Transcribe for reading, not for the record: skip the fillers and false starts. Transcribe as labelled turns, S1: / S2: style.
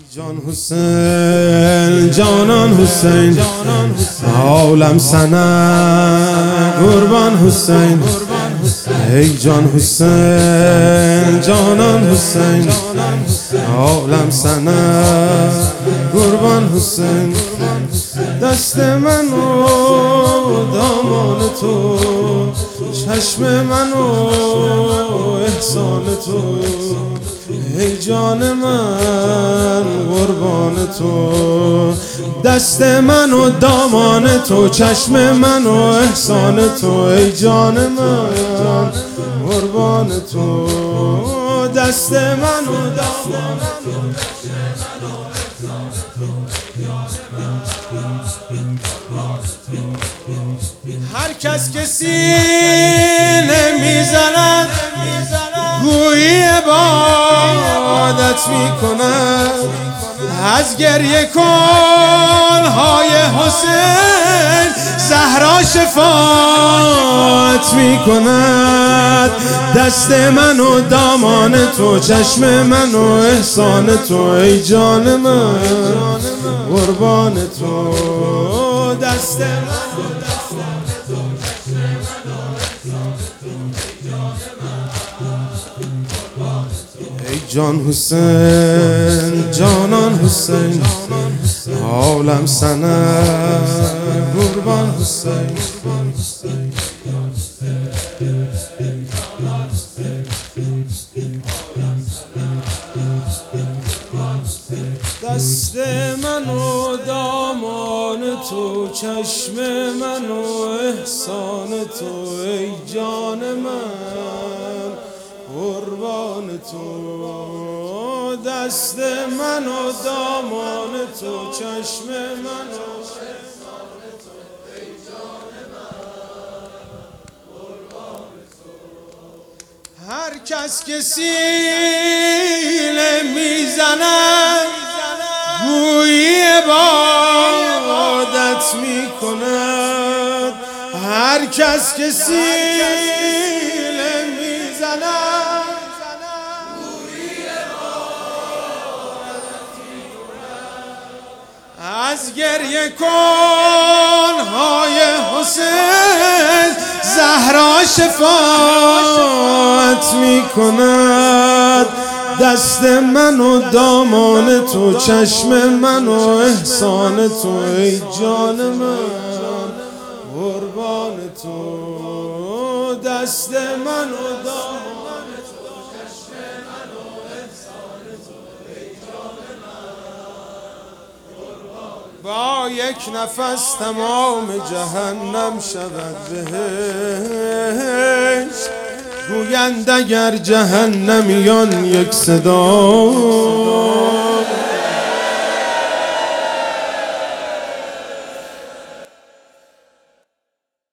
S1: جان حسین جانان حسین عالم سنه قربان حسین ای جان حسین جانان حسین عالم سنه قربان حسین دست من و دامان تو چشم من و احسان تو ای جان من قربان تو دست من و دامان تو چشم من و احسان تو ای جان من قربان تو دست من و دامان هر کس که سینه میزند گویی عبادت میکند از گریه کلهای حسین زهرا شفاعت میکند دست من و دامان تو چشم من و احسان تو ای جان من قربان تو دست من ای جان حسین جانان حسین عالم سنه قربان حسین دست من و دامان تو چشم من و احسان تو ای جان من قربان تو دست من و دامان تو چشم من و احسان تو ای جان من قربان تو هر کس که سینه میزند گویی عبادت میکند هر کس که سینه میزند گویی عبادت میکند از گریه کلهای حسین زهرا شفاعت میکند دست من و دامان تو چشم من و احسان تو ای جان من قربان تو دست من و دامان تو چشم من و احسان تو ای جان من با یک نفس تمام جهنم شود بهشت گویند اگر جهنمیان یک صدا